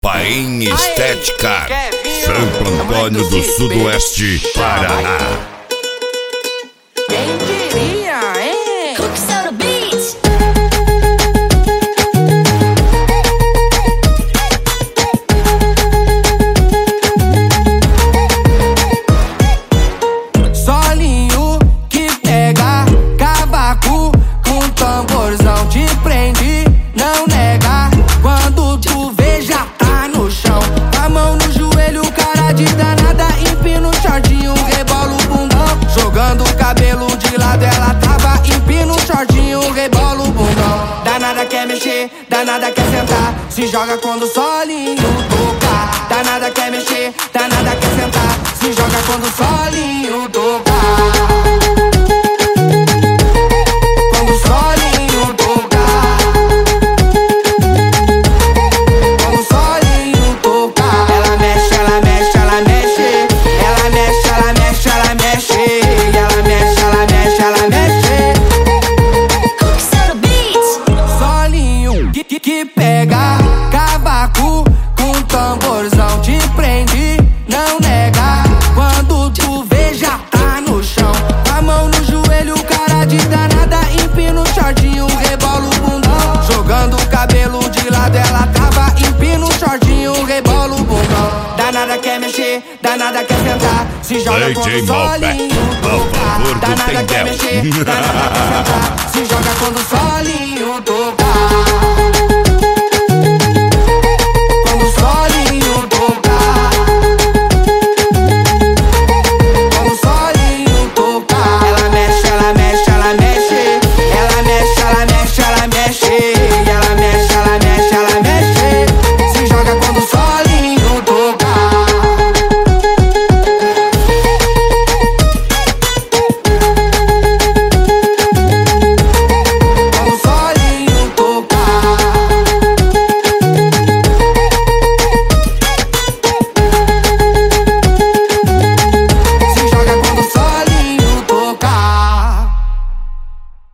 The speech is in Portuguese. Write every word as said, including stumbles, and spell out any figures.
Paim Estética, Santo Antônio do Sudoeste, Paraná. Quem diria, hein? Cooksoda Beats. Solinho que pega, cavaco com tamborzão te prende, não nega. Quando tu vê já tá no chão, a mão no joelho, cara de danada, empina o shortinho, rebola o bundão, jogando o cabelo de lado, ela trava, empina o shortinho, rebola o bundão. Danada quer mexer, danada quer sentar, se joga quando o solinho tocar. Danada quer mexer, danada quer sentar, se joga quando o solinho tocar. Quando o solinho tocar, quando o solinho tocar. Ela mexe, ela mexe, ela mexe, ela mexe, ela mexe, ela mexe, ela mexe, ela mexe, ela mexe. Cooksoda Beats. Solinho que, que, que pega, cavaco com tamborzão te prende, não nega. Quando tu vê já tá no chão, a mão no joelho, cara de danada, empina o shortinho, rebola o bundão, jogando o cabelo de lado, ela trava, empina o shortinho, rebola o bundão. Danada quer mexer, danada quer sentar, se joga D J quando o Malbec, solinho a tocar. favor do Danada quer Tendel. mexer, danada quer sentar, se joga quando o solinho tocar.